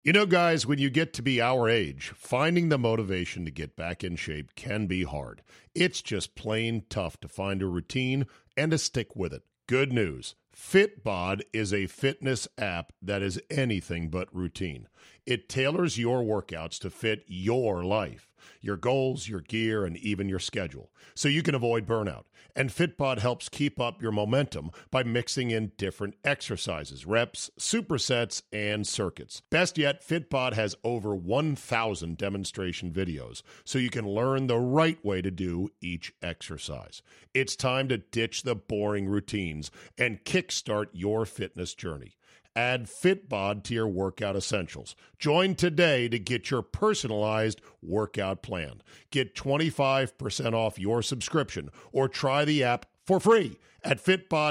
You know, guys, when you get to be our age, finding the motivation to get back in shape can be hard. It's just plain tough to find a routine and to stick with it. Good news. Fitbod is a fitness app that is anything but routine. It tailors your workouts to fit your life, your goals, your gear, and even your schedule, so you can avoid burnout. And Fitbod helps keep up your momentum by mixing in different exercises, reps, supersets, and circuits. Best yet, Fitbod has over 1,000 demonstration videos, so you can learn the right way to do each exercise. It's time to ditch the boring routines and kickstart your fitness journey. Add Fitbod to your workout essentials. Join today to get your personalized workout plan. Get 25% off your subscription or try the app for free at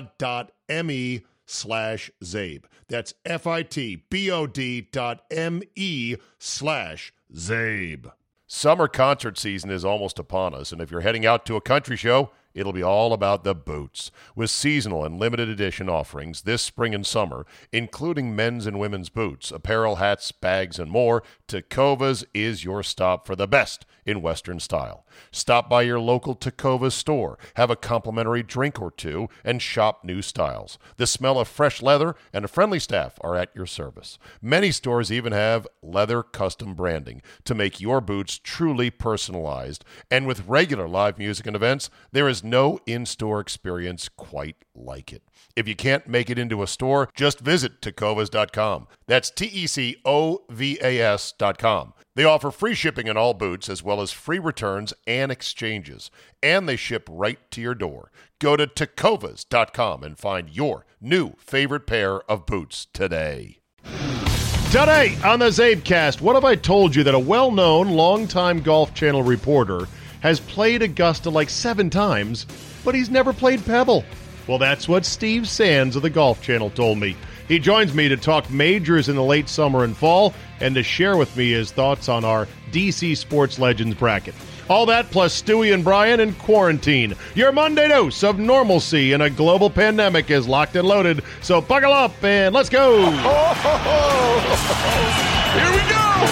fitbod.me/Zabe. That's fitbod.me/Zabe. Summer concert season is almost upon us, and if you're heading out to a country show, it'll be all about the boots. With seasonal and limited edition offerings this spring and summer, including men's and women's boots, apparel, hats, bags, and more, Tecovas is your stop for the best in Western style. Stop by your local Tecovas store, have a complimentary drink or two, and shop new styles. The smell of fresh leather and a friendly staff are at your service. Many stores even have leather custom branding to make your boots truly personalized. And with regular live music and events, there is no in-store experience quite like it. If you can't make it into a store, just visit Tecovas.com. That's Tecovas.com. They offer free shipping on all boots, as well as free returns and exchanges. And they ship right to your door. Go to Tecovas.com and find your new favorite pair of boots today. Today on the Zabecast, what have I told you that a well-known, longtime Golf Channel reporter has played Augusta like 7 times, but he's never played Pebble? Well, that's what Steve Sands of the Golf Channel told me. He joins me to talk majors in the late summer and fall and to share with me his thoughts on our DC Sports Legends bracket. All that plus Stewie and Brian in quarantine. Your Monday dose of normalcy in a global pandemic is locked and loaded, so buckle up and let's go! Here we go!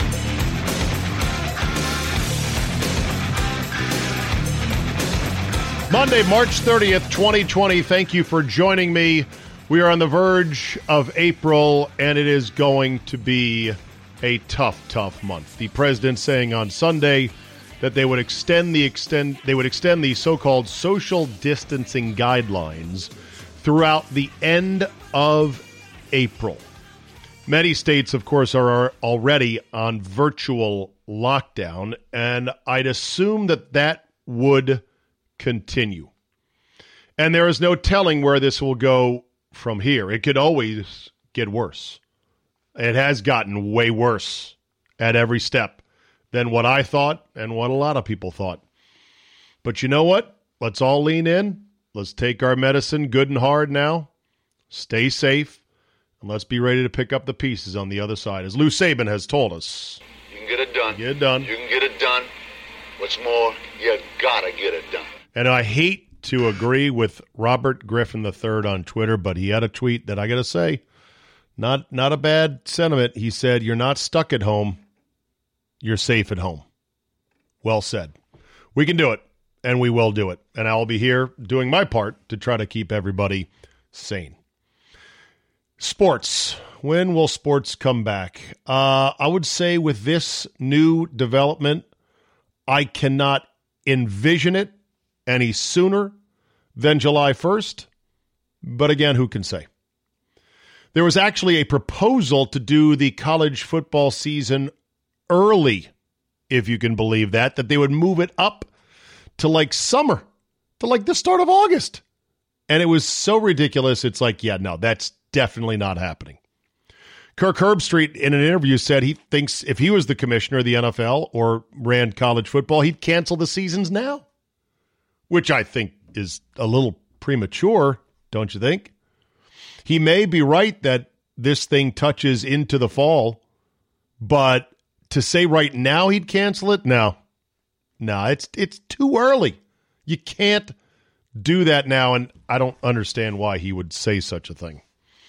Monday, March 30th, 2020. Thank you for joining me. We are on the verge of April, and it is going to be a tough month. The president saying on Sunday that they would extend the so-called social distancing guidelines throughout the end of April. Many states, of course, are already on virtual lockdown, and I'd assume that would continue. And there is no telling where this will go from here. It could always get worse. It has gotten way worse at every step than what I thought and what a lot of people thought. But you know what? Let's all lean in. Let's take our medicine good and hard now. Stay safe. And let's be ready to pick up the pieces on the other side. As Lou Saban has told us. You can get it done. Get it done. You can get it done. What's more, you gotta get it done. And I hate to agree with Robert Griffin III on Twitter, but he had a tweet that I got to say, not a bad sentiment. He said, "You're not stuck at home. You're safe at home." Well said. We can do it, and we will do it. And I'll be here doing my part to try to keep everybody sane. Sports. When will sports come back? I would say with this new development, I cannot envision it any sooner than July 1st. But again, who can say? There was actually a proposal to do the college football season early, if you can believe that they would move it up to like summer, to like the start of August. And it was so ridiculous. It's like, yeah, no, that's definitely not happening. Kirk Herbstreit in an interview said he thinks if he was the commissioner of the NFL or ran college football, he'd cancel the seasons now, which I think is a little premature, don't you think? He may be right that this thing touches into the fall, but to say right now he'd cancel it, no, it's too early. You can't do that now, and I don't understand why he would say such a thing.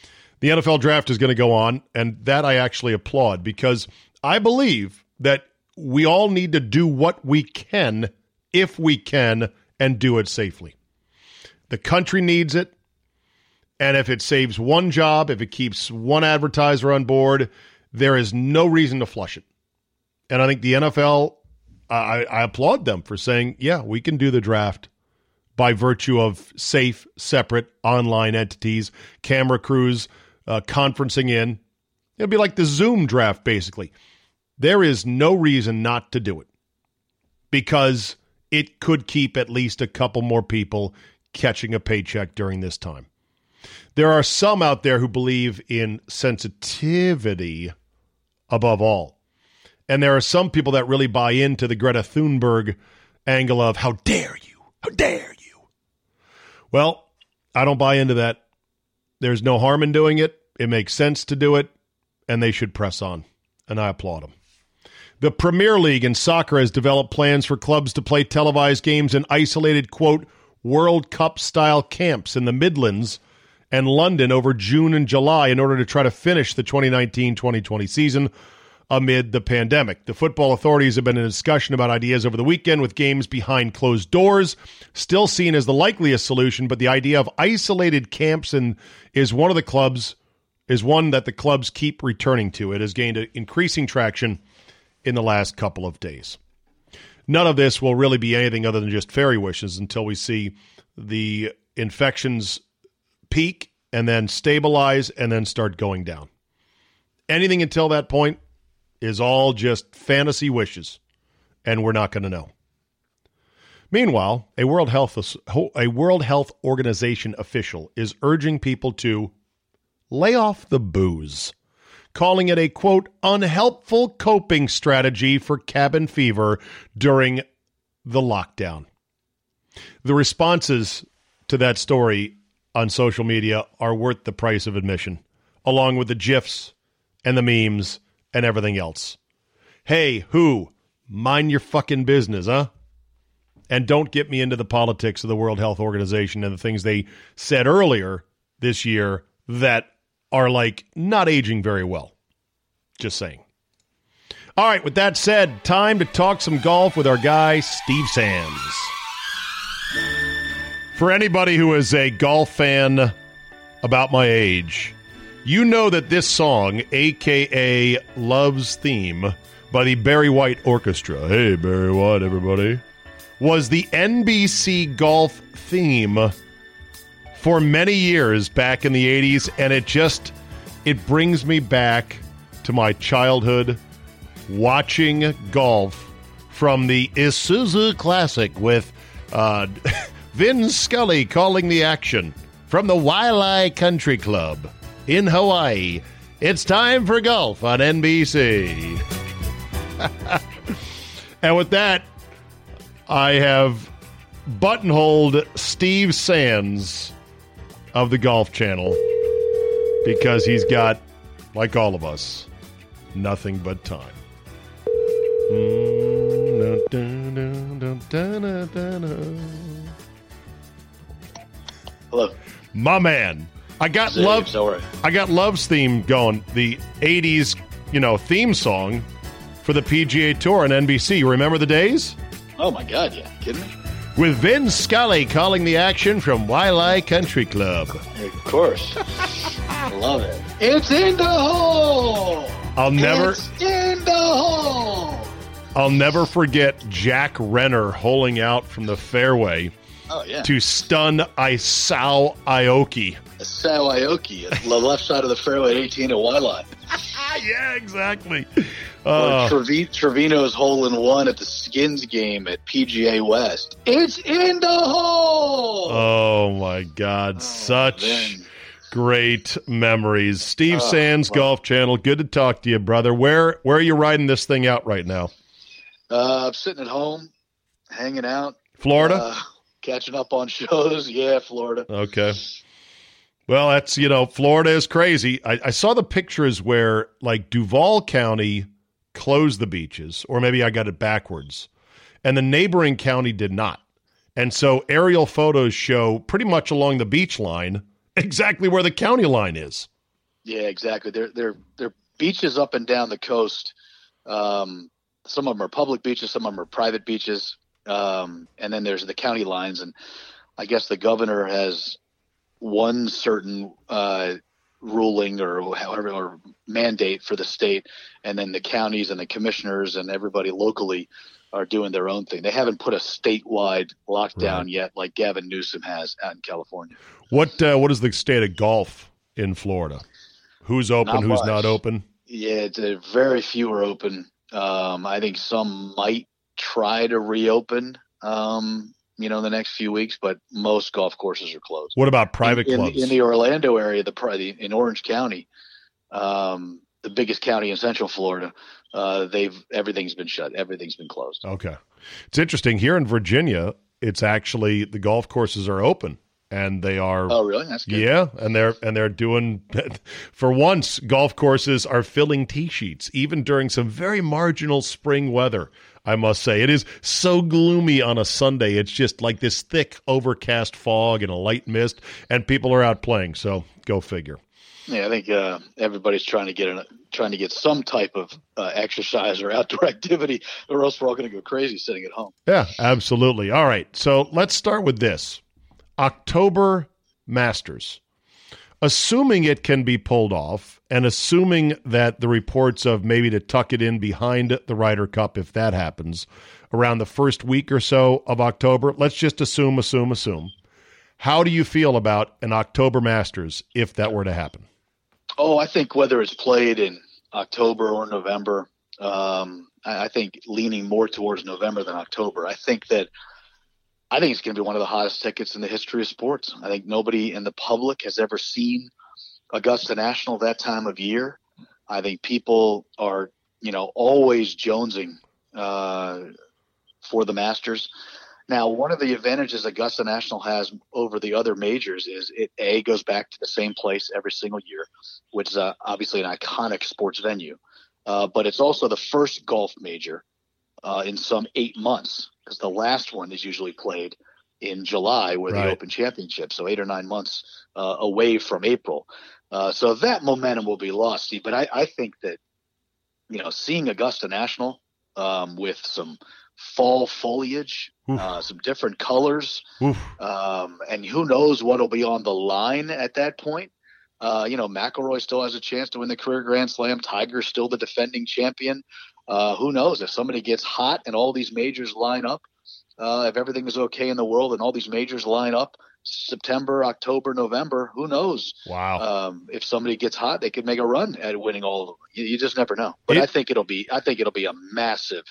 The NFL draft is going to go on, and that I actually applaud because I believe that we all need to do what we can, if we can, and do it safely. The country needs it, and if it saves one job, if it keeps one advertiser on board, there is no reason to flush it. And I think the NFL, I applaud them for saying, yeah, we can do the draft by virtue of safe, separate online entities, camera crews, conferencing in. It'll be like the Zoom draft, basically. There is no reason not to do it because it could keep at least a couple more people catching a paycheck during this time. There are some out there who believe in sensitivity above all. And there are some people that really buy into the Greta Thunberg angle of, how dare you? How dare you? Well, I don't buy into that. There's no harm in doing it. It makes sense to do it, and they should press on, and I applaud them. The Premier League in soccer has developed plans for clubs to play televised games in isolated, quote, World Cup-style camps in the Midlands and London over June and July in order to try to finish the 2019-2020 season amid the pandemic. The football authorities have been in discussion about ideas over the weekend with games behind closed doors, still seen as the likeliest solution, but the idea of isolated camps is one that the clubs keep returning to. It has gained increasing traction in the last couple of days. None of this will really be anything other than just fairy wishes until we see the infections peak and then stabilize and then start going down. Anything until that point is all just fantasy wishes, and we're not going to know. Meanwhile, a World Health Organization official is urging people to lay off the booze, calling it a, quote, unhelpful coping strategy for cabin fever during the lockdown. The responses to that story on social media are worth the price of admission, along with the GIFs and the memes and everything else. Hey, mind your fucking business, huh? And don't get me into the politics of the World Health Organization and the things they said earlier this year that are like not aging very well. Just saying. All right, with that said, time to talk some golf with our guy, Steve Sands. For anybody who is a golf fan about my age, you know that this song, a.k.a. Love's Theme, by the Barry White Orchestra, hey, Barry White, everybody, was the NBC golf theme for many years back in the 80s, and it brings me back to my childhood watching golf from the Isuzu Classic with Vin Scully calling the action from the Waialae Country Club in Hawaii. It's time for golf on NBC. And with that, I have buttonholed Steve Sands of the Golf Channel because he's got, like all of us, nothing but time. Hello. My man. I got Love's Theme going, the 80s, theme song for the PGA Tour on NBC. You remember the days? Oh my God, yeah. Kidding me? With Vin Scully calling the action from Waialae Country Club. Of course. I love it. It's in the hole! It's in the hole! I'll never forget Jack Renner holing out from the fairway to stun Isao Aoki. Isao Aoki at the left side of the fairway at 18 at Waialae. Yeah, exactly. Trevino's hole-in-one at the Skins game at PGA West. It's in the hole! Oh, my God. Such great memories. Steve Sands, Golf Channel. Good to talk to you, brother. Where are you riding this thing out right now? I'm sitting at home, hanging out. Florida? Catching up on shows. Yeah, Florida. Okay. Well, that's, Florida is crazy. I saw the pictures where, like, Duval County closed the beaches, or maybe I got it backwards, and the neighboring county did not. And so aerial photos show pretty much along the beach line exactly where the county line is. Yeah, exactly. They're beaches up and down the coast. Some of them are public beaches, some of them are private beaches, and then there's the county lines. And I guess the governor has one certain ruling or however or mandate for the state, and then the counties and the commissioners and everybody locally are doing their own thing. They haven't put a statewide lockdown yet, like Gavin Newsom has out in California. What is the state of golf in Florida? Who's open? Who's not open? Yeah, very few are open. I think some might try to reopen, the next few weeks, but most golf courses are closed. What about private clubs? In the Orlando area, in Orange County, the biggest county in Central Florida, everything's been shut. Everything's been closed. Okay. It's interesting. Here in Virginia, it's actually the golf courses are open. And they are. Oh, really? That's good. Yeah, and they're doing. For once, golf courses are filling tee sheets, even during some very marginal spring weather. I must say, it is so gloomy on a Sunday. It's just like this thick, overcast fog and a light mist, and people are out playing. So go figure. Yeah, I think everybody's trying to get some type of exercise or outdoor activity, or else we're all going to go crazy sitting at home. Yeah, absolutely. All right, so let's start with this. October Masters. Assuming it can be pulled off, and assuming that the reports of maybe to tuck it in behind the Ryder Cup, if that happens, around the first week or so of October, let's just assume. How do you feel about an October Masters if that were to happen? Oh, I think whether it's played in October or November, I think leaning more towards November than October. I think it's going to be one of the hottest tickets in the history of sports. I think nobody in the public has ever seen Augusta National that time of year. I think people are, always jonesing for the Masters. Now, one of the advantages Augusta National has over the other majors is it goes back to the same place every single year, which is obviously an iconic sports venue. But it's also the first golf major in some 8 months, because the last one is usually played in July with the Open Championship, so 8 or 9 months away from April. So that momentum will be lost, Steve. But I think that, seeing Augusta National with some fall foliage, some different colors, and who knows what will be on the line at that point. McIlroy still has a chance to win the career Grand Slam. Tiger's still the defending champion. Who knows if somebody gets hot and all these majors line up, if everything is okay in the world and all these majors line up September, October, November, who knows? Wow. If somebody gets hot, they could make a run at winning all of them. You just never know. But I think it'll be a massive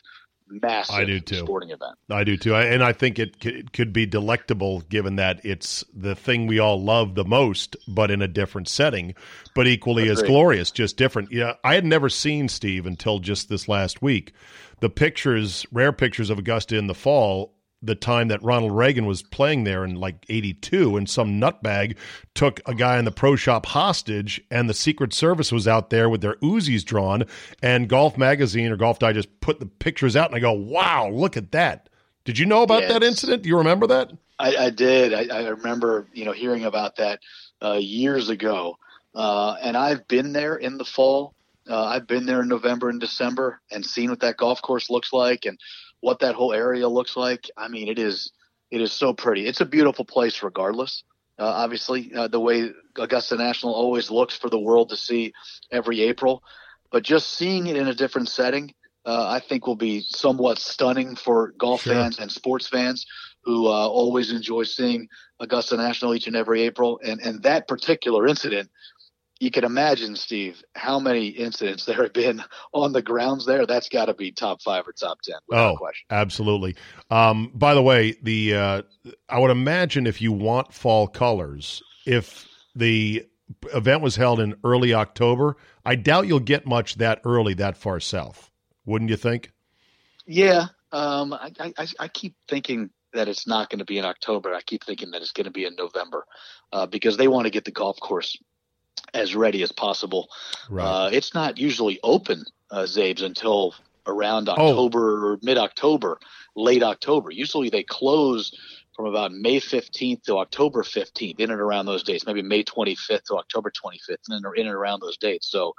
sporting event. I do too. And I think it could be delectable, given that it's the thing we all love the most, but in a different setting, but equally as glorious, just different. Yeah, I had never seen, Steve, until just this last week, the rare pictures of Augusta in the fall, the time that Ronald Reagan was playing there in like 82, and some nutbag took a guy in the pro shop hostage, and the Secret Service was out there with their Uzis drawn, and Golf Magazine or Golf Digest put the pictures out, and I go, wow, look at that. Did you know about that incident? Do you remember that? I did. I remember, hearing about that years ago. And I've been there in the fall. I've been there in November and December and seen what that golf course looks like and what that whole area looks like. I mean, it is so pretty. It's a beautiful place regardless. Obviously, the way Augusta National always looks for the world to see every April. But just seeing it in a different setting, I think will be somewhat stunning for golf fans and sports fans who always enjoy seeing Augusta National each and every April. And that particular incident, you can imagine, Steve, how many incidents there have been on the grounds there. That's got to be top 5 or top 10, without question. Absolutely. By the way, I would imagine if you want fall colors, if the event was held in early October, I doubt you'll get much that early, that far south. Wouldn't you think? Yeah. I keep thinking that it's not going to be in October. I keep thinking that it's going to be in November because they want to get the golf course as ready as possible. Right. It's not usually open, Zabes, until around October or mid-October, late October. Usually they close from about May 15th to October 15th, in and around those dates, maybe May 25th to October 25th, in and around those dates. So,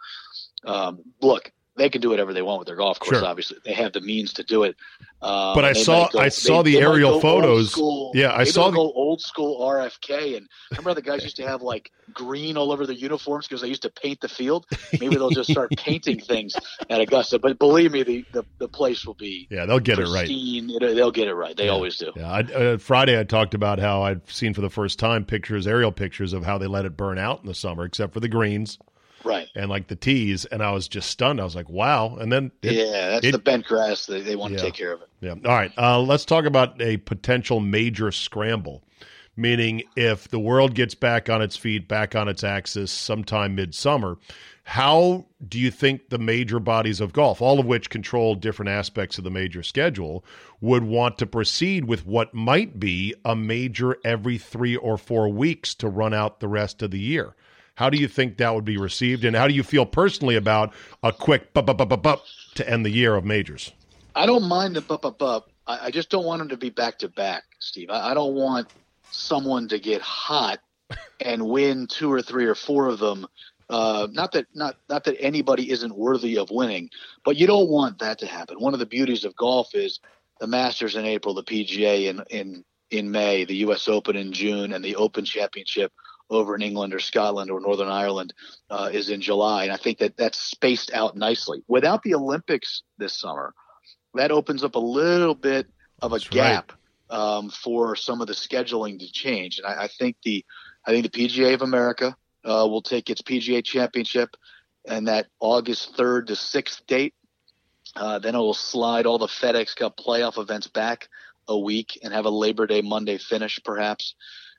look, they can do whatever they want with their golf course. Sure. Obviously, they have the means to do it. But I saw the aerial photos. I saw go old school RFK, and remember the guys used to have like green all over their uniforms because they used to paint the field. Maybe they'll just start painting things at Augusta. But believe me, the place will be they'll get pristine. it right. They'll get it right. They always do. Yeah. Friday I talked about how I'd seen for the first time aerial pictures of how they let it burn out in the summer, except for the greens. Right. And like the tees, and I was just stunned. I was like, wow. And then that's the bent grass. They want to take care of it. Yeah. All right. Let's talk about a potential major scramble, meaning if the world gets back on its feet, back on its axis sometime midsummer, how do you think the major bodies of golf, all of which control different aspects of the major schedule, would want to proceed with what might be a major every 3 or 4 weeks to run out the rest of the year? How do you think that would be received, and how do you feel personally about a quick bup to end the year of majors? I don't mind the bup. I just don't want them to be back-to-back, Steve. I don't want someone to get hot and win 2 or 3 or 4 of them. Not that anybody isn't worthy of winning, but you don't want that to happen. One of the beauties of golf is the Masters in April, the PGA in May, the U.S. Open in June, and the Open Championship over in England or Scotland or Northern Ireland is in July. And I think that's spaced out nicely. Without the Olympics this summer, that opens up a little bit of a gap for some of the scheduling to change. And I think the PGA of America will take its PGA Championship and that August 3rd to 6th date. Then it will slide all the FedEx Cup playoff events back a week and have a Labor Day Monday finish perhaps.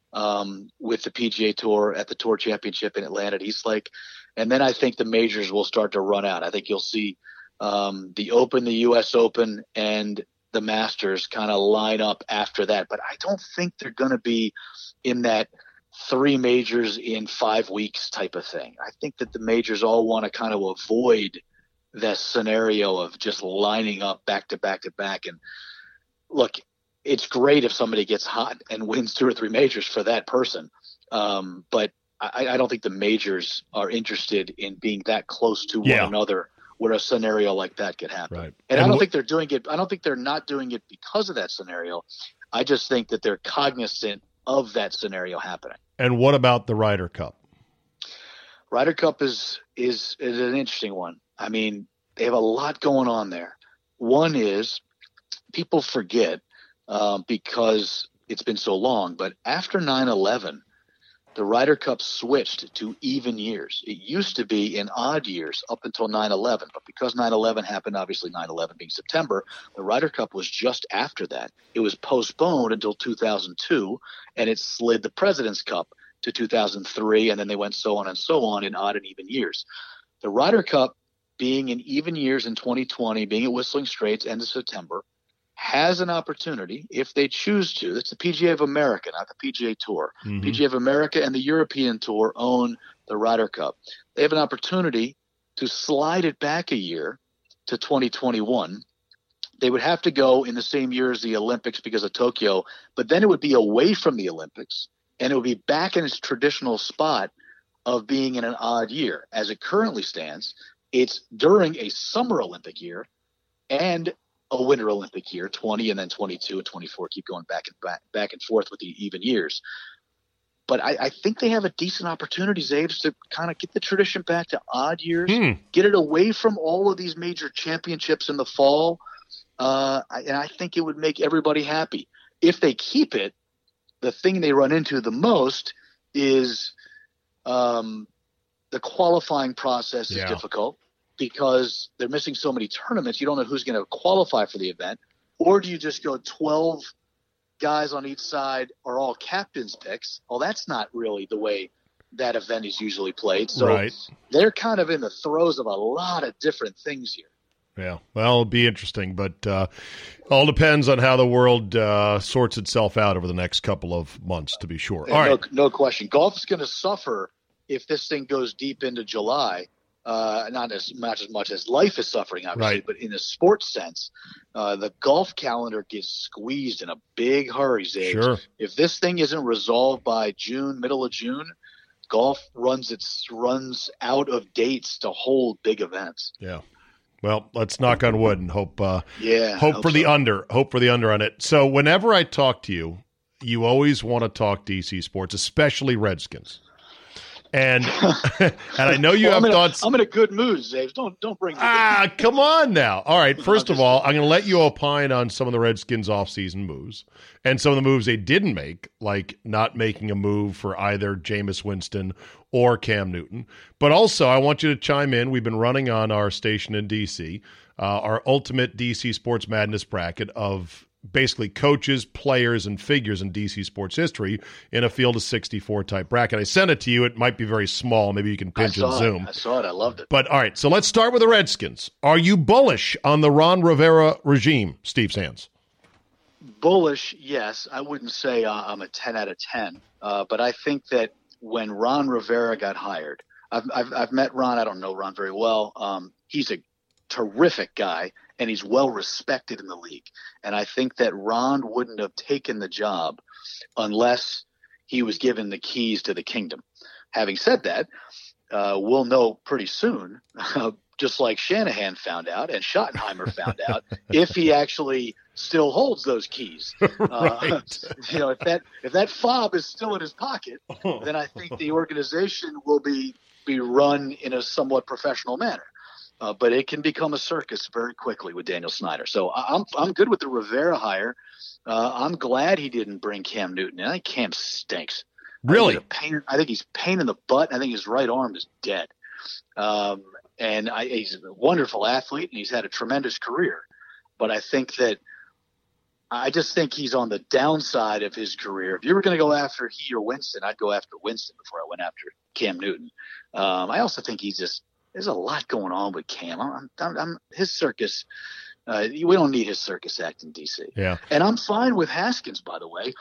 With the PGA Tour at the Tour Championship in Atlanta at Eastlake. And then I think the majors will start to run out. I think you'll see the Open, the U.S. Open, and the Masters kind of line up after that. But I don't think they're going to be in that 3 majors in 5 weeks type of thing. I think that the majors all want to kind of avoid that scenario of just lining up back to back to back. And look, it's great if somebody gets hot and wins 2 or 3 majors for that person. But I don't think the majors are interested in being that close to one another where a scenario like that could happen. Right. And I don't think they're doing it. I don't think they're not doing it because of that scenario. I just think that they're cognizant of that scenario happening. And what about the Ryder Cup? Ryder Cup is an interesting one. I mean, they have a lot going on there. One is people forget, because it's been so long, but after 9/11, the Ryder Cup switched to even years. It used to be in odd years up until 9/11, but because 9/11 happened, obviously 9/11 being September, the Ryder Cup was just after that. It was postponed until 2002, and it slid the President's Cup to 2003, and then they went so on in odd and even years. The Ryder Cup being in even years in 2020, being at Whistling Straits end of September, has an opportunity, if they choose to. It's the PGA of America, not the PGA Tour. Mm-hmm. PGA of America and the European Tour own the Ryder Cup. They have an opportunity to slide it back a year to 2021. They would have to go in the same year as the Olympics because of Tokyo, but then it would be away from the Olympics, and it would be back in its traditional spot of being in an odd year. As it currently stands, it's during a summer Olympic year and a winter Olympic year, 20 and then 22 and 24, keep going back and forth with the even years. But I think they have a decent opportunity, Zaves, to kind of get the tradition back to odd years, get it away from all of these major championships in the fall. And I think it would make everybody happy. If they keep it, the thing they run into the most is the qualifying process is difficult, because they're missing so many tournaments. You don't know who's going to qualify for the event. Or do you just go 12 guys on each side are all captain's picks? Well, that's not really the way that event is usually played. So they're kind of in the throes of a lot of different things here. Yeah, well, it'll be interesting, but all depends on how the world sorts itself out over the next couple of months, to be sure. All right. No question. Golf is going to suffer if this thing goes deep into July, not as much as life is suffering, obviously, Right. but in a sports sense, the golf calendar gets squeezed in a big hurry, Zaves. Sure. If this thing isn't resolved by middle of June, golf runs out of dates to hold big events. Yeah. Well, let's knock on wood and hope for hope the so. under. Hope for the under on it. So whenever I talk to you, you always want to talk DC sports, especially Redskins. And and I know you have thoughts. I'm in a good mood, Zaves. Don't bring me down. Come on now. All right. First of all, I'm going to let you opine on some of the Redskins offseason moves and some of the moves they didn't make, like not making a move for either Jameis Winston or Cam Newton. But also, I want you to chime in. We've been running on our station in D.C., our ultimate D.C. Sports Madness bracket of basically coaches, players, and figures in DC sports history in a field of 64 type bracket. I sent it to you. It might be very small. Maybe you can pinch and zoom. I saw it. I loved it. But all right, so let's start with the Redskins. Are you bullish on the Ron Rivera regime, Steve Sands? Bullish, yes. I wouldn't say I'm a 10 out of 10, but I think that when Ron Rivera got hired, I've met Ron. I don't know Ron very well. He's a terrific guy, and he's well respected in the league. And I think that Ron wouldn't have taken the job unless he was given the keys to the kingdom. Having said that, we'll know pretty soon, just like Shanahan found out and Schottenheimer found out, if he actually still holds those keys. Right. If that fob is still in his pocket, then I think the organization will be run in a somewhat professional manner. But it can become a circus very quickly with Daniel Snyder. So I'm good with the Rivera hire. I'm glad he didn't bring Cam Newton. I think Cam stinks. Really? I think he's a pain in the butt. I think his right arm is dead. He's a wonderful athlete, and he's had a tremendous career. But I just think he's on the downside of his career. If you were going to go after he or Winston, I'd go after Winston before I went after Cam Newton. I also think there's a lot going on with Cam. I'm his circus. We don't need his circus act in DC. Yeah. And I'm fine with Haskins, by the way.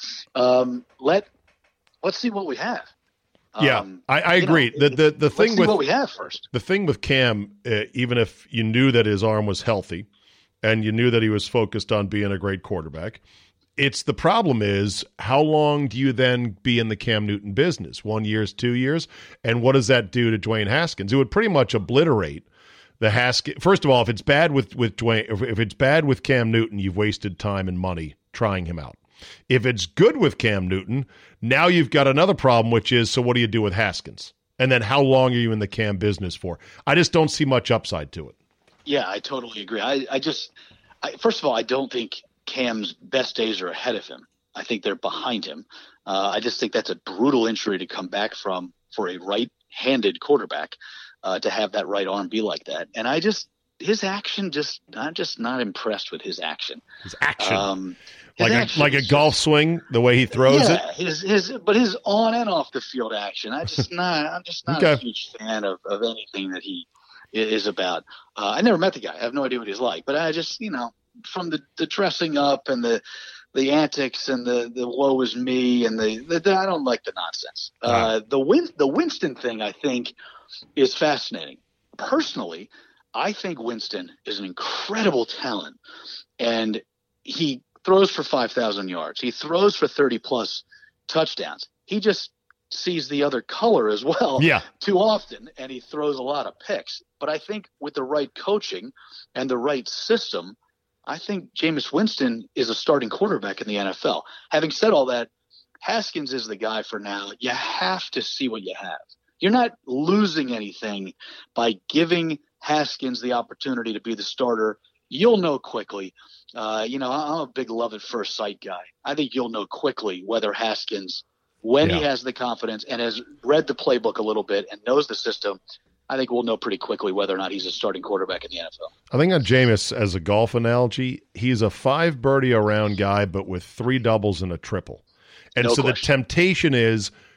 Let's see what we have. I agree. The thing let's see with what we have first. The thing with Cam, even if you knew that his arm was healthy and you knew that he was focused on being a great quarterback, the problem is, how long do you then be in the Cam Newton business? 1 year, 2 years? And what does that do to Dwayne Haskins? It would pretty much obliterate the Haskins. First of all, if it's bad with Dwayne, if it's bad with Cam Newton, you've wasted time and money trying him out. If it's good with Cam Newton, now you've got another problem, which is, so what do you do with Haskins? And then how long are you in the Cam business for? I just don't see much upside to it. Yeah, I totally agree. First of all, I don't think Cam's best days are ahead of him. I think they're behind him. I just think that's a brutal injury to come back from for a right-handed quarterback, to have that right arm be like that. And I'm just not impressed with his action. His action. Like a golf swing, the way he throws it. But his on and off the field action, I'm just not Okay. a huge fan of anything that he is about. I never met the guy. I have no idea what he's like, but I just, from the dressing up and the antics and the woe is me and the I don't like the nonsense. The Winston thing, I think, is fascinating. Personally, I think Winston is an incredible talent, and he throws for 5,000 yards. He throws for 30-plus touchdowns. He just sees the other color as well too often, and he throws a lot of picks. But I think with the right coaching and the right system, I think Jameis Winston is a starting quarterback in the NFL. Having said all that, Haskins is the guy for now. You have to see what you have. You're not losing anything by giving Haskins the opportunity to be the starter. You'll know quickly. I'm a big love at first sight guy. I think you'll know quickly whether Haskins, when he has the confidence and has read the playbook a little bit and knows the system, I think we'll know pretty quickly whether or not he's a starting quarterback in the NFL. I think on Jameis, as a golf analogy, he's a 5 birdie around guy, but with 3 doubles and a triple. And no so question. The temptation is,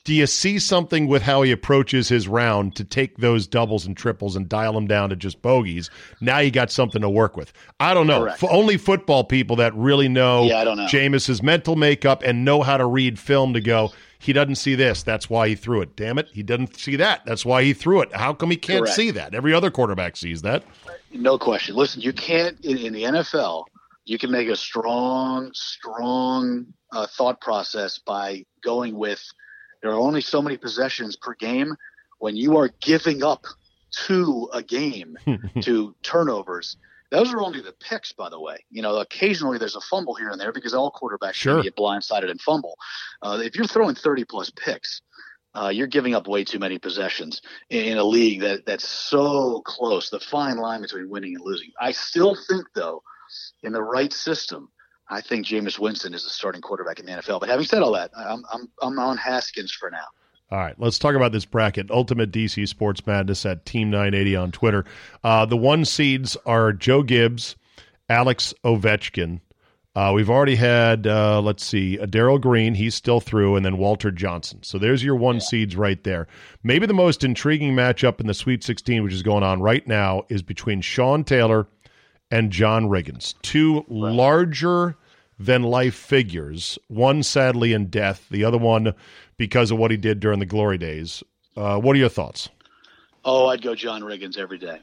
Do you see something with how he approaches his round to take those doubles and triples and dial them down to just bogeys? Now you got something to work with. I don't know. Only football people that really know, Jameis's mental makeup and know how to read film to go, he doesn't see this. That's why he threw it. Damn it. He doesn't see that. That's why he threw it. How come he can't see that? Every other quarterback sees that. No question. Listen, you can't, in the NFL, you can make a strong thought process by going with, there are only so many possessions per game. When you are giving up 2 a game to turnovers, those are only the picks, by the way. Occasionally there's a fumble here and there because all quarterbacks can get blindsided and fumble. If you're throwing 30-plus picks, you're giving up way too many possessions in a league that's so close, the fine line between winning and losing. I still think, though, in the right system, I think Jameis Winston is the starting quarterback in the NFL. But having said all that, I'm on Haskins for now. All right, let's talk about this bracket. Ultimate DC Sports Madness at Team 980 on Twitter. The 1 seeds are Joe Gibbs, Alex Ovechkin. We've already had, Darrell Green. He's still through, and then Walter Johnson. So there's your 1 seeds right there. Maybe the most intriguing matchup in the Sweet 16, which is going on right now, is between Sean Taylor and John Riggins. 2 larger-than-life figures, one sadly in death, the other one because of what he did during the glory days. What are your thoughts? Oh, I'd go John Riggins every day.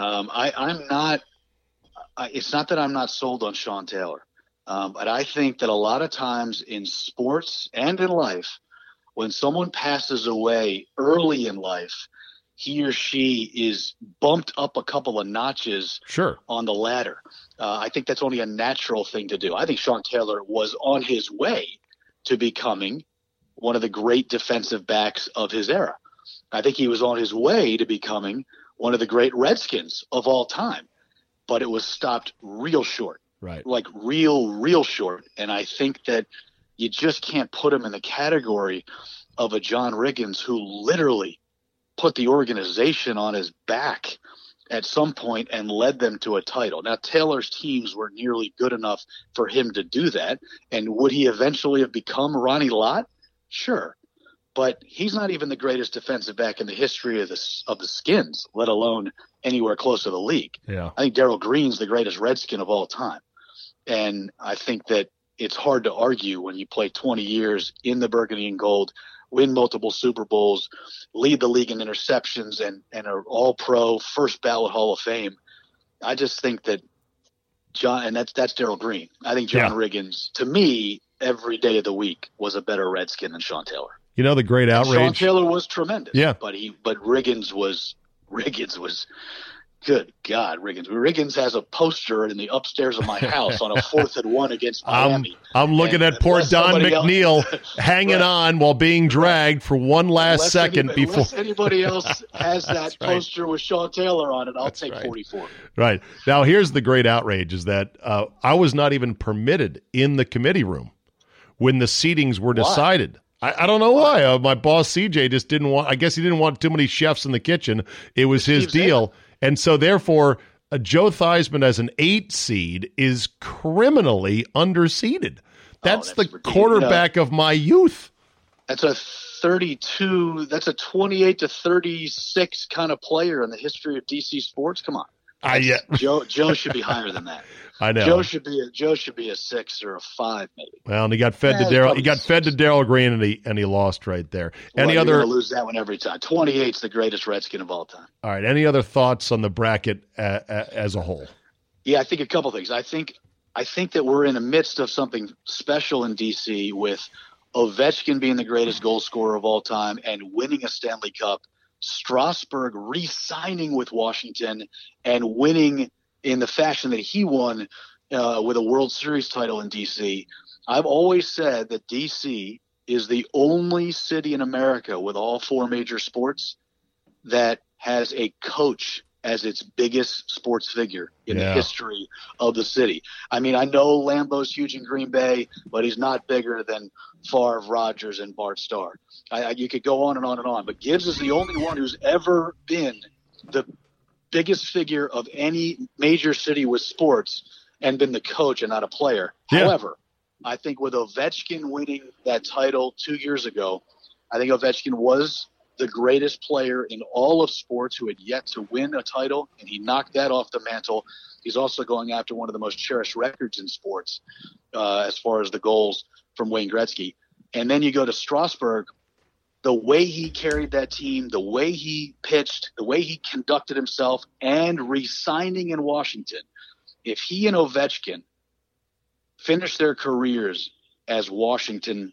It's not that I'm not sold on Sean Taylor, but I think that a lot of times in sports and in life, when someone passes away early in life, he or she is bumped up a couple of notches on the ladder. I think that's only a natural thing to do. I think Sean Taylor was on his way to becoming one of the great defensive backs of his era. I think he was on his way to becoming one of the great Redskins of all time, but it was stopped real short, like real short. And I think that you just can't put him in the category of a John Riggins who literally put the organization on his back at some point and led them to a title. Now, Taylor's teams were nearly good enough for him to do that. And would he eventually have become Ronnie Lott? Sure. But he's not even the greatest defensive back in the history of the Skins, let alone anywhere close to the league. Yeah. I think Darrell Green's the greatest Redskin of all time. And I think that it's hard to argue when you play 20 years in the burgundy and gold, win multiple Super Bowls, lead the league in interceptions, and are all-pro, first ballot Hall of Fame. I just think that and that's Darrell Green. I think John Riggins, to me, every day of the week was a better Redskin than Sean Taylor. You know the great outrage. Sean Taylor was tremendous. Yeah, but Riggins was good God. Riggins has a poster in the upstairs of my house on a 4th and 1 against Miami. I'm looking at poor Don McNeil hanging on while being dragged for one last second before. Unless anybody else has that poster with Sean Taylor on it, I'll take 44. Right. Now, here's the great outrage is that I was not even permitted in the committee room when the seatings were decided. I don't know why. My boss, CJ, just didn't want – I guess he didn't want too many chefs in the kitchen. It was his deal. And so, therefore, Joe Theismann as an 8 seed is criminally underseeded. That's the quarterback of my youth. That's a 32 – that's a 28 to 36 kind of player in the history of DC sports. Come on. Joe should be higher than that. I know. Joe should be a 6 or a 5 maybe. Well, and he got fed to Darrell. He got fed to Darrell Green, and he lost right there. You're going to lose that one every time. 28's the greatest Redskin of all time. All right. Any other thoughts on the bracket as a whole? Yeah, I think a couple things. I think that we're in the midst of something special in DC with Ovechkin being the greatest goal scorer of all time and winning a Stanley Cup, Strasburg re-signing with Washington and winning in the fashion that he won with a World Series title in D.C. I've always said that D.C. is the only city in America with all 4 major sports that has a coach as its biggest sports figure in the history of the city. I mean, I know Lambeau's huge in Green Bay, but he's not bigger than Favre, Rodgers, and Bart Starr. You could go on and on and on, but Gibbs is the only one who's ever been the biggest figure of any major city with sports and been the coach and not a player. Yeah. However, I think with Ovechkin winning that title 2 years ago, I think Ovechkin was the greatest player in all of sports who had yet to win a title, and he knocked that off the mantle. He's also going after one of the most cherished records in sports as far as the goals from Wayne Gretzky. And then you go to Strasburg, the way he carried that team, the way he pitched, the way he conducted himself, and re-signing in Washington. If he and Ovechkin finish their careers as Washingtonians,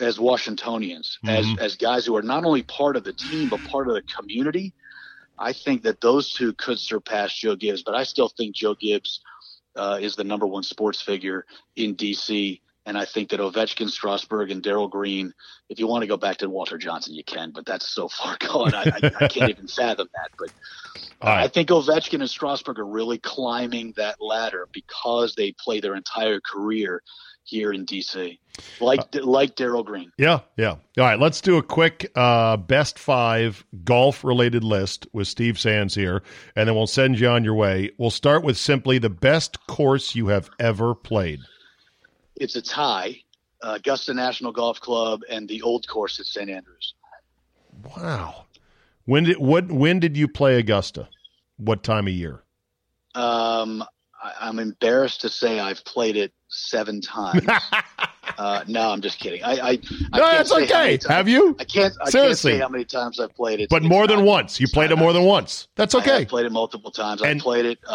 as guys who are not only part of the team but part of the community, I think that those two could surpass Joe Gibbs. But I still think Joe Gibbs is the number one sports figure in D.C., and I think that Ovechkin, Strasburg, and Darryl Green, if you want to go back to Walter Johnson, you can, but that's so far gone. I can't even fathom that. But I think Ovechkin and Strasburg are really climbing that ladder because they play their entire career here in D.C., like Darryl Green. Yeah. All right, let's do a quick best 5 golf-related list with Steve Sands here, and then we'll send you on your way. We'll start with simply the best course you have ever played. It's a tie, Augusta National Golf Club and the Old Course at St. Andrews. Wow. When did you play Augusta? What time of year? I'm embarrassed to say I've played it 7 times. No, I'm just kidding. I no, that's okay. Have you? I can't say how many times I've played it. But more than once. You played it more than once. That's okay. I've played it multiple times. I played it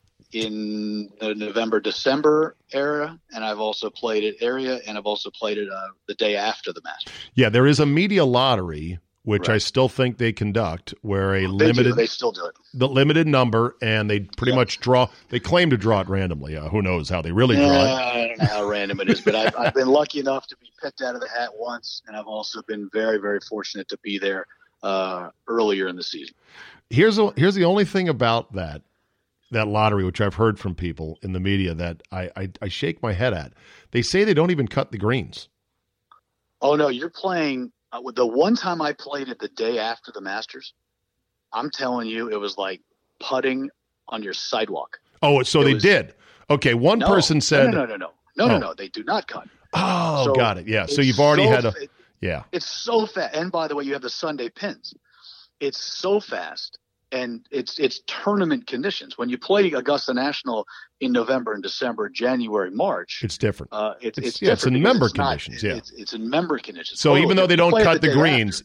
in the November-December era, and I've also played it and I've also played it the day after the Masters. Yeah, there is a media lottery, which I still think they conduct, where they still do it. The limited number, and they pretty much draw. They claim to draw it randomly. Who knows how they really draw it? I don't know how random it is, but I've been lucky enough to be picked out of the hat once, and I've also been very, very fortunate to be there earlier in the season. Here's the only thing about that lottery, which I've heard from people in the media that I shake my head at. They say they don't even cut the greens. Oh, no, you're playing the one time I played it the day after the Masters, I'm telling you, it was like putting on your sidewalk. Oh, so they did. Okay, one person said... No, they do not cut. Oh, so got it. Yeah, so you've already had a... Yeah. It's so fast. And by the way, you have the Sunday pins. It's so fast. And it's tournament conditions. When you play Augusta National in November and December, January, March, it's different. It's different. It's in member conditions. It's in member conditions. So even though they don't cut the greens,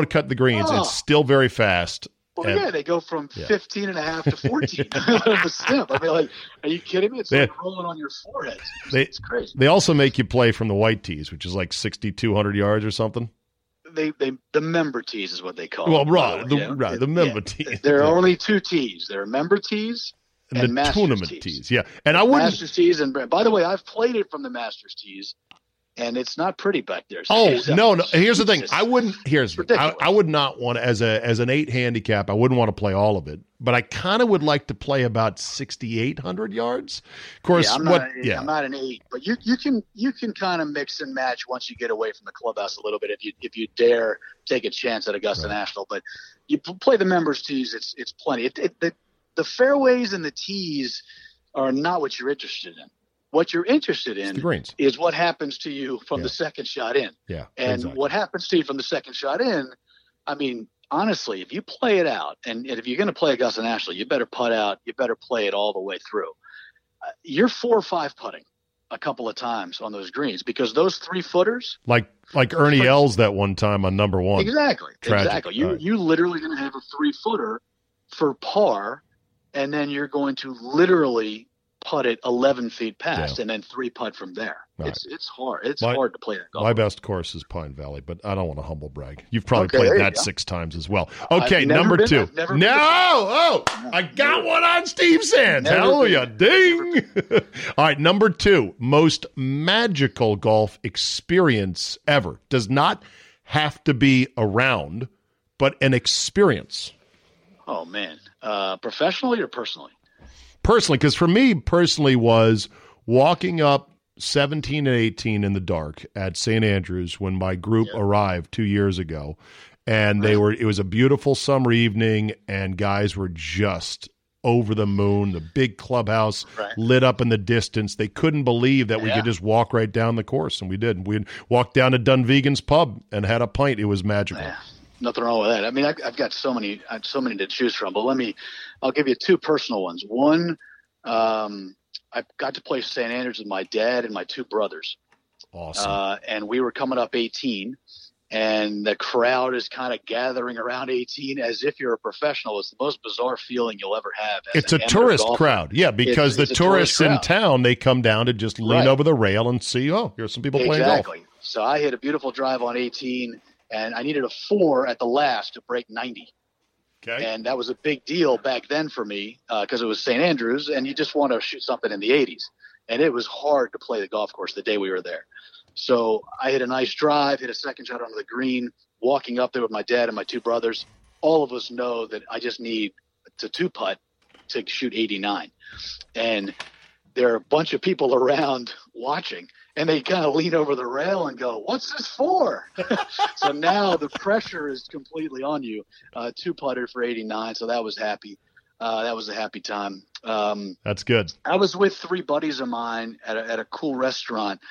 it's still very fast. Well, they go from 15 and a half to 14 the snip. I mean, like, are you kidding me? It's like rolling on your forehead. It's crazy. They also make you play from the white tees, which is like 6,200 yards or something. The member tees is what they call them. Well, the member tees. There are only 2 tees. There are member tees and the Masters tournament tees. Yeah, and I wouldn't Masters tees. And by the way, I've played it from the Masters tees, and it's not pretty back there. Oh no! Here's the thing. I would not want as an 8 handicap. I wouldn't want to play all of it, but I kind of would like to play about 6,800 yards. Of course, I'm not an 8, but you can kind of mix and match once you get away from the clubhouse a little bit if you dare take a chance at Augusta National. But you play the members tees, it's plenty. The fairways and the tees are not what you're interested in. What you're interested in is what happens to you from the second shot in. Yeah, and what happens to you from the second shot in, I mean, honestly, if you play it out, and if you're going to play Augusta National, you better putt out. You better play it all the way through. You're 4 or 5 putting a couple of times on those greens because those 3-footers. Like Ernie Els that one time on number 1. Exactly. You literally going to have a 3-footer for par, and then you're going to literally putt it 11 feet past and then 3 putt from there. Right. It's hard. It's hard to play that golf. My best course is Pine Valley, but I don't want to humble brag. You've probably played that 6 times as well. Okay, number 2. I got one on Steve Sands. Hallelujah. Ding. All right, number 2. Most magical golf experience ever. Does not have to be a round, but an experience. Oh, man. Professionally or personally? Personally, because for me personally was walking up 17 and 18 in the dark at St. Andrews when my group arrived 2 years ago, and it was a beautiful summer evening, and guys were just over the moon. The big clubhouse lit up in the distance. They couldn't believe that we could just walk right down the course, and we did. We walked down to Dunvegan's pub and had a pint. It was magical. Yeah. Nothing wrong with that. I mean, I've got so many to choose from, but I'll give you two personal ones. One, I got to play St. Andrews with my dad and my two brothers. Awesome. And we were coming up 18, and the crowd is kind of gathering around 18 as if you're a professional. It's the most bizarre feeling you'll ever have. It's a tourist crowd. Yeah, because the tourists in town, they come down to just lean over the rail and see, oh, here's some people playing golf. Exactly. So I hit a beautiful drive on 18, and I needed a 4 at the last to break 90. Okay. And that was a big deal back then for me because it was St. Andrews, and you just want to shoot something in the 80s. And it was hard to play the golf course the day we were there. So I hit a nice drive, hit a second shot onto the green, walking up there with my dad and my two brothers. All of us know that I just need to 2-putt to shoot 89. And there are a bunch of people around watching, and they kind of lean over the rail and go, "What's this for?" So now the pressure is completely on you. 2-putter for 89, so that was happy. That was a happy time. That's good. I was with 3 buddies of mine at a cool restaurant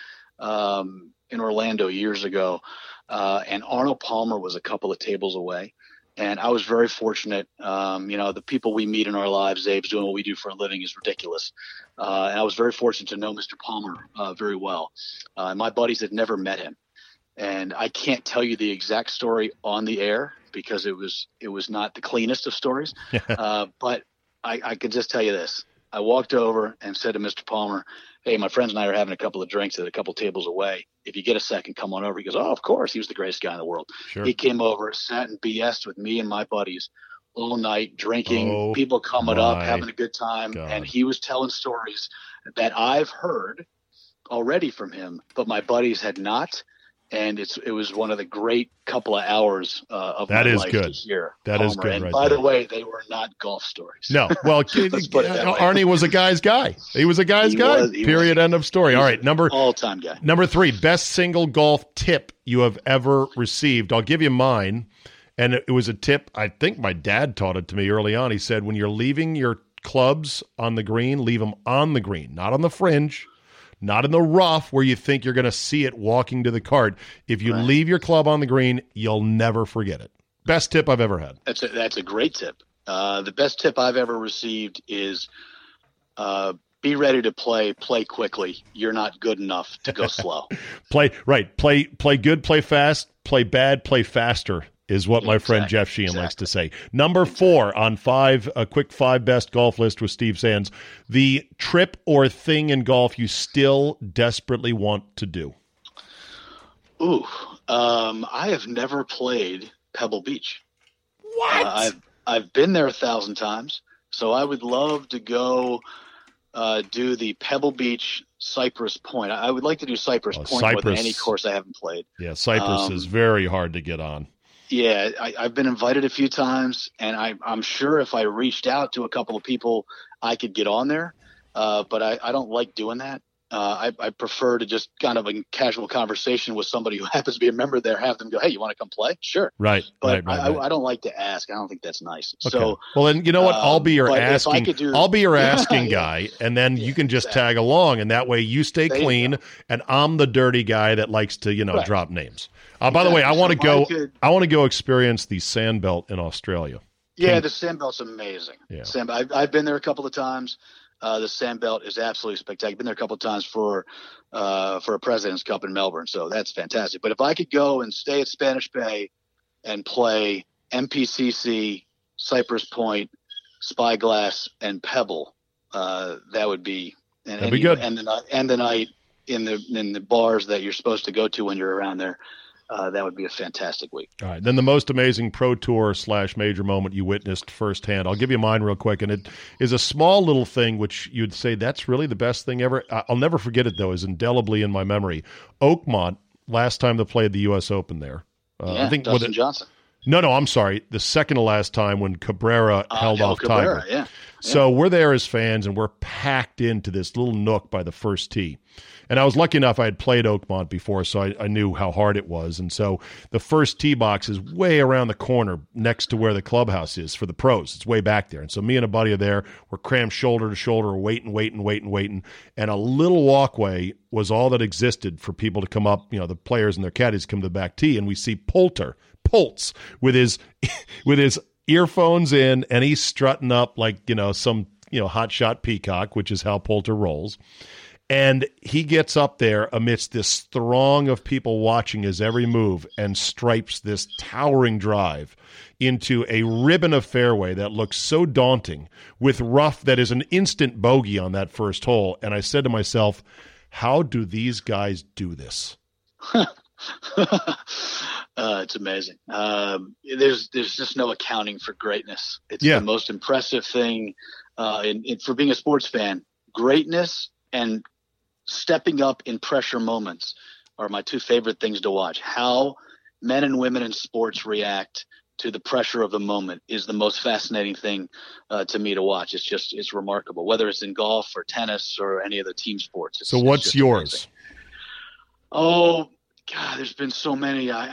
in Orlando years ago, and Arnold Palmer was a couple of tables away. And I was very fortunate. The people we meet in our lives, Abe's doing what we do for a living is ridiculous. And I was very fortunate to know Mr. Palmer very well. My buddies had never met him. And I can't tell you the exact story on the air because it was not the cleanest of stories. But I could just tell you this. I walked over and said to Mr. Palmer, "Hey, my friends and I are having a couple of drinks at a couple tables away. If you get a second, come on over." He goes, "Oh, of course." He was the greatest guy in the world. Sure. He came over, sat and BS'd with me and my buddies all night, drinking, people coming up, having a good time. God. And he was telling stories that I've heard already from him, but my buddies had not. And it was one of the great couple of hours of my life to hear. That is good. And by the way, they were not golf stories. No. Well, Arnie was a guy's guy. He was a guy's guy. Period. End of story. All right. All-time guy. Number 3, best single golf tip you have ever received. I'll give you mine. And it was a tip. I think my dad taught it to me early on. He said, when you're leaving your clubs on the green, leave them on the green, not on the fringe. Not in the rough where you think you're going to see it walking to the cart. If you leave your club on the green, you'll never forget it. Best tip I've ever had. That's a great tip. The best tip I've ever received is be ready to play quickly. You're not good enough to go slow. Play good, play fast, play bad, play faster is what my friend Jeff Sheehan likes to say. Number 4 on a quick 5 best golf list with Steve Sands. The trip or thing in golf you still desperately want to do. Ooh, I have never played Pebble Beach. What? I've been there 1,000 times, so I would love to go do the Pebble Beach Cypress Point. I would like to do Cypress Point more than any course I haven't played. Yeah, Cypress is very hard to get on. Yeah, I've been invited a few times, and I'm sure if I reached out to a couple of people, I could get on there. But I don't like doing that. I prefer to just kind of a casual conversation with somebody who happens to be a member there, have them go, "Hey, you want to come play?" Sure. Right. But right. I don't like to ask. I don't think that's nice. Okay. So, well, then you know what? I'll be your asking. I'll be your asking guy, and then you can just tag along, and that way you stay clean, and I'm the dirty guy that likes to drop names. By the way, I want to go experience the Sandbelt in Australia. Yeah, the Sandbelt's amazing. Yeah. I've been there a couple of times. The Sandbelt is absolutely spectacular. I've been there a couple of times for a President's Cup in Melbourne, so that's fantastic. But if I could go and stay at Spanish Bay and play MPCC, Cypress Point, Spyglass, and Pebble, that would be that'd be good. And the night in the bars that you're supposed to go to when you're around there. That would be a fantastic week. All right. Then the most amazing pro tour / major moment you witnessed firsthand. I'll give you mine real quick. And it is a small little thing, which you'd say that's really the best thing ever. I'll never forget it, though, is indelibly in my memory. Oakmont, last time they played the U.S. Open there. I think Dustin Johnson. No, I'm sorry. The second to last time when Cabrera held off Cabrera, Tiger. Yeah. So we're there as fans, and we're packed into this little nook by the first tee. And I was lucky enough I had played Oakmont before, so I knew how hard it was. And so the first tee box is way around the corner next to where the clubhouse is for the pros. It's way back there. And so me and a buddy are there. We're crammed shoulder to shoulder, waiting. And a little walkway was all that existed for people to come up, the players and their caddies come to the back tee. And we see Poltz with his earphones in, and he's strutting up like, some, hotshot peacock, which is how Poulter rolls. And he gets up there amidst this throng of people watching his every move and stripes this towering drive into a ribbon of fairway that looks so daunting with rough that is an instant bogey on that first hole. And I said to myself, how do these guys do this? It's amazing. There's just no accounting for greatness. It's the most impressive thing for being a sports fan. Greatness and stepping up in pressure moments are my two favorite things to watch. How men and women in sports react to the pressure of the moment is the most fascinating thing to me to watch. It's remarkable, whether it's in golf or tennis or any of the team sports. So what's yours? Amazing. Oh God, there's been so many. I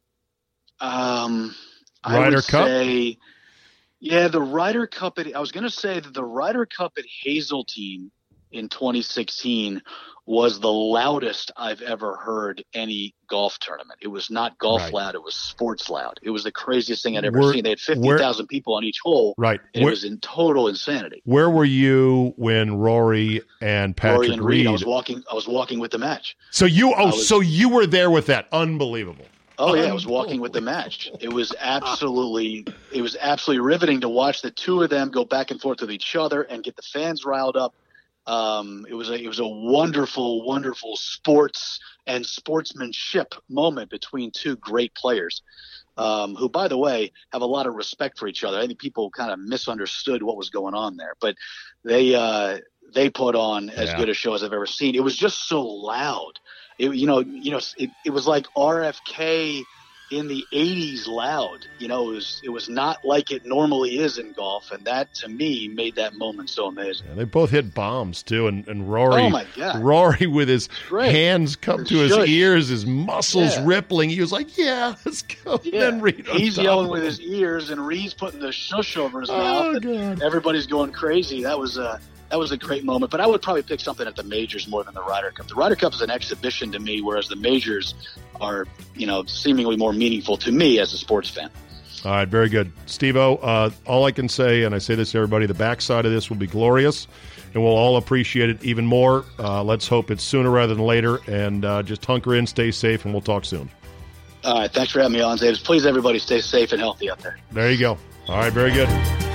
Ryder Cup? The Ryder Cup. I was going to say that the Ryder Cup at Hazeltine in 2016 was the loudest I've ever heard any golf tournament. It was not golf loud. It was sports loud. It was the craziest thing I'd ever seen. They had 50,000 people on each hole. Right. And it was in total insanity. Where were you when Rory and Patrick Reed? I was walking with the match. So you were there with that. Unbelievable. Oh yeah, I was walking with the match. It was absolutely riveting to watch the two of them go back and forth with each other and get the fans riled up. It was a wonderful, wonderful sports and sportsmanship moment between two great players, who, by the way, have a lot of respect for each other. I think people kind of misunderstood what was going on there, but they put on as good a show as I've ever seen. It was just so loud. It was like RFK in the 80s loud. It was not like it normally is in golf, and that to me made that moment so amazing. Yeah, they both hit bombs too, and Rory, oh my God. Rory with his hands cupped to his ears, his muscles rippling. He was like, "Yeah, let's go." Yeah. Then Reed he's yelling with his ears, and Reed's putting the shush over his mouth. God. Everybody's going crazy. That was a great moment, but I would probably pick something at the majors more than the Ryder Cup. The Ryder Cup is an exhibition to me, whereas the majors are, seemingly more meaningful to me as a sports fan. All right, very good. Steve-O, all I can say, and I say this to everybody, the backside of this will be glorious, and we'll all appreciate it even more. Let's hope it's sooner rather than later, and just hunker in, stay safe, and we'll talk soon. All right, thanks for having me on, Zaves. Please, everybody, stay safe and healthy out there. There you go. All right, very good.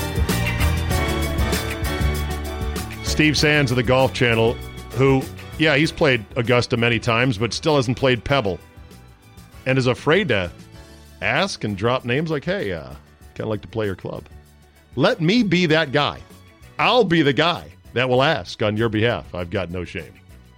Steve Sands of the Golf Channel, who, he's played Augusta many times, but still hasn't played Pebble, and is afraid to ask and drop names like, hey, kind of like to play your club. Let me be that guy. I'll be the guy that will ask on your behalf. I've got no shame.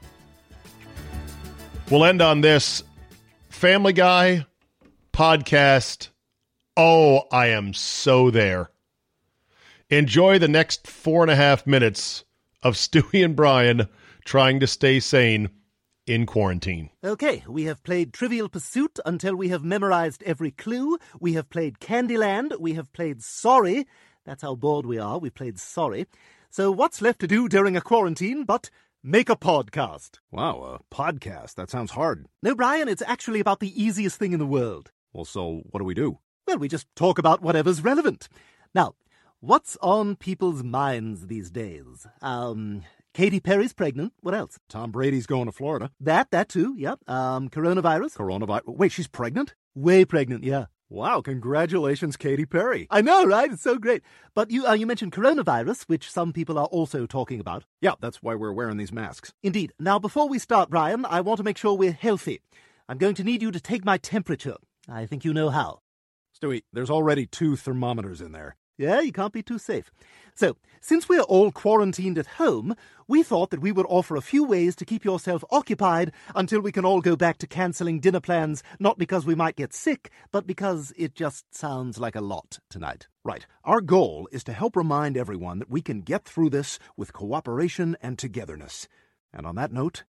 We'll end on this Family Guy podcast. Oh, I am so there. Enjoy the next 4.5 minutes of Stewie and Brian trying to stay sane in quarantine. Okay, we have played Trivial Pursuit until we have memorized every clue. We have played Candyland. We have played Sorry. That's how bored we are. We've played Sorry. So what's left to do during a quarantine but make a podcast? Wow, a podcast? That sounds hard. No, Brian, it's actually about the easiest thing in the world. Well, so what do we do? Well, we just talk about whatever's relevant. Now, what's on people's minds these days? Katy Perry's pregnant. What else? Tom Brady's going to Florida. That too, yep. Coronavirus. Wait, she's pregnant? Way pregnant, yeah. Wow, congratulations, Katy Perry. I know, right? It's so great. But you mentioned coronavirus, which some people are also talking about. Yeah, that's why we're wearing these masks. Indeed. Now, before we start, Brian, I want to make sure we're healthy. I'm going to need you to take my temperature. I think you know how. Stewie, there's already 2 thermometers in there. Yeah, you can't be too safe. So, since we're all quarantined at home, we thought that we would offer a few ways to keep yourself occupied until we can all go back to cancelling dinner plans, not because we might get sick, but because it just sounds like a lot tonight. Right. Our goal is to help remind everyone that we can get through this with cooperation and togetherness. And on that note,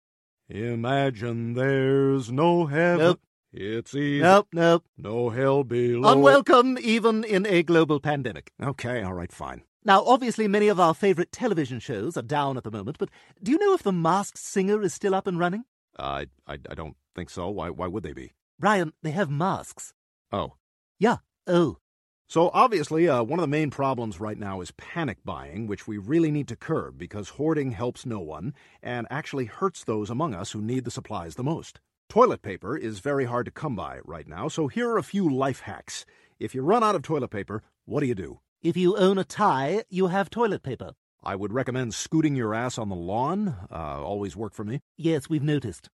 imagine there's no heaven. Nope. It's easy. Nope. No hell below. Unwelcome, even in a global pandemic. Okay, all right, fine. Now, obviously, many of our favourite television shows are down at the moment, but do you know if The Masked Singer is still up and running? I don't think so. Why would they be? Brian, they have masks. Oh. Yeah. Oh. So obviously, one of the main problems right now is panic buying, which we really need to curb because hoarding helps no one and actually hurts those among us who need the supplies the most. Toilet paper is very hard to come by right now, so here are a few life hacks. If you run out of toilet paper, what do? If you own a tie, you have toilet paper. I would recommend scooting your ass on the lawn. Always worked for me. Yes, we've noticed.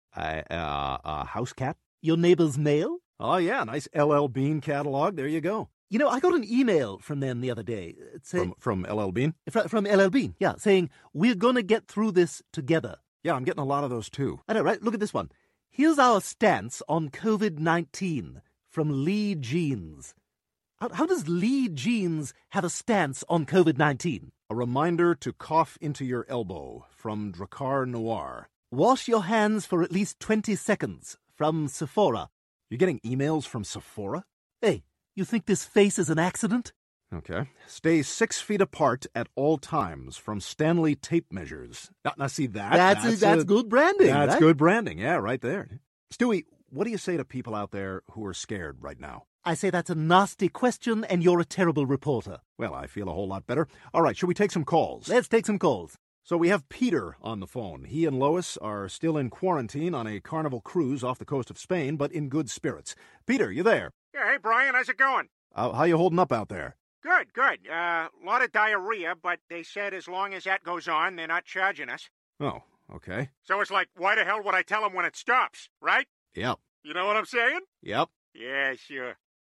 House cat? Your neighbor's mail? Oh, yeah, nice LL Bean catalog. There you go. You know, I got an email from them the other day. From LL Bean? From LL Bean, yeah, saying, we're going to get through this together. Yeah, I'm getting a lot of those, too. I know, right? Look at this one. Here's our stance on COVID-19 from Lee Jeans. How does Lee Jeans have a stance on COVID-19? A reminder to cough into your elbow from Drakkar Noir. Wash your hands for at least 20 seconds from Sephora. You're getting emails from Sephora? Hey, you think this face is an accident? Okay. Stay 6 feet apart at all times from Stanley Tape Measures. Now see that? That's good branding, That's right? good branding, yeah, right there. Stewie, what do you say to people out there who are scared right now? I say that's a nasty question and you're a terrible reporter. Well, I feel a whole lot better. All right, should we take some calls? Let's take some calls. So we have Peter on the phone. He and Lois are still in quarantine on a Carnival cruise off the coast of Spain, but in good spirits. Peter, you there? Yeah, hey, Brian, how's it going? How you holding up out there? Good. A lot of diarrhea, but they said as long as that goes on, they're not charging us. Oh, okay. So it's like, why the hell would I tell them when it stops, right? Yep. You know what I'm saying? Yep. Yeah, sure.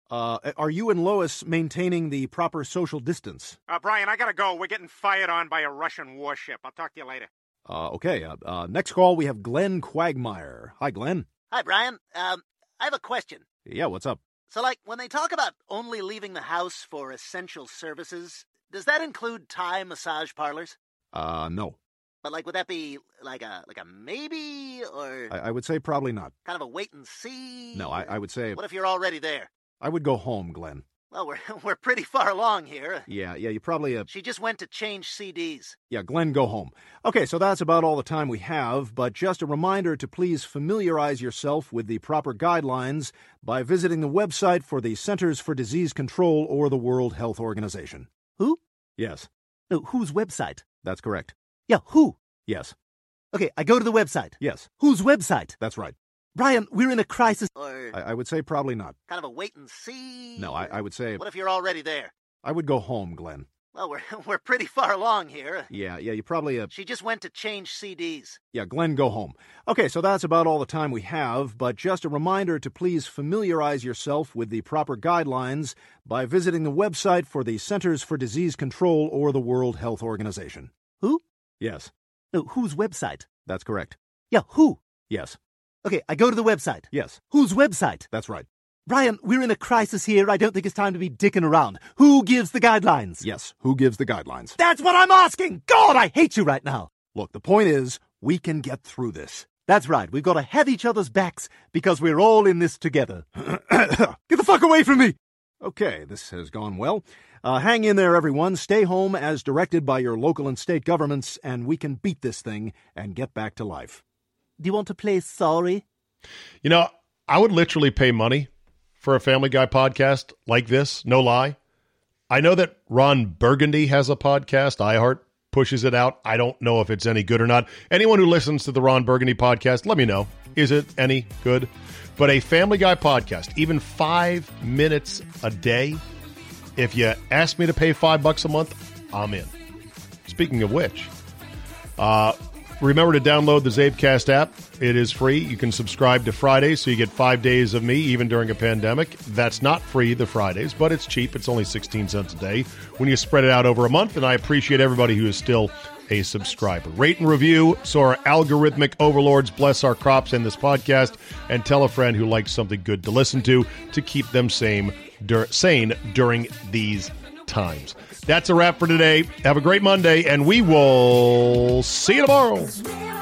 Are you and Lois maintaining the proper social distance? Brian, I gotta go. We're getting fired on by a Russian warship. I'll talk to you later. Okay. Next call, we have Glenn Quagmire. Hi, Glenn. Hi, Brian. I have a question. Yeah, what's up? So, when they talk about only leaving the house for essential services, does that include Thai massage parlors? No. But, would that be like a maybe, or I would say probably not. kind of a wait and see? No, I would say What if you're already there? I would go home, Glenn. Well, we're pretty far along here. Yeah, you probably... She just went to change CDs. Yeah, Glenn, go home. Okay, so that's about all the time we have, but just a reminder to please familiarize yourself with the proper guidelines by visiting the website for the Centers for Disease Control or the World Health Organization. Who? Yes, No, whose website? that's correct. Yeah, who? Yes, Okay, I go to the website. yes, Whose website? that's right. Brian, we're in a crisis. Or I would say probably not. kind of a wait and see? No, I would say What if you're already there? I would go home, Glenn. Well, we're pretty far along here. Yeah, you probably... She just went to change CDs. Yeah, Glenn, go home. Okay, so that's about all the time we have, but just a reminder to please familiarize yourself with the proper guidelines by visiting the website for the Centers for Disease Control or the World Health Organization. Who? Yes, No, whose website? that's correct. Yeah, who? Yes, Okay, I go to the website. yes, Whose website? that's right. Brian, we're in a crisis here. I don't think it's time to be dicking around. Who gives the guidelines? Yes, who gives the guidelines? That's what I'm asking! God, I hate you right now! Look, the point is, we can get through this. That's right, we've got to have each other's backs because we're all in this together. Get the fuck away from me! Okay, this has gone well. Hang in there, everyone. Stay home as directed by your local and state governments, and we can beat this thing and get back to life. Do you want to play sorry? You know, I would literally pay money for a Family Guy podcast like this, no lie. I know that Ron Burgundy has a podcast. iHeart pushes it out. I don't know if it's any good or not. Anyone who listens to the Ron Burgundy podcast, let me know. Is it any good? But a Family Guy podcast, even 5 minutes a day, if you ask me to pay $5 a month, I'm in. Speaking of which, Remember to download the Zabecast app. It is free. You can subscribe to Fridays, so you get 5 days of me, even during a pandemic. That's not free, the Fridays, but it's cheap. It's only 16 cents a day when you spread it out over a month, and I appreciate everybody who is still a subscriber. Rate and review so our algorithmic overlords bless our crops in this podcast, and tell a friend who likes something good to listen to keep them sane during these times. That's a wrap for today. Have a great Monday, and we will see you tomorrow.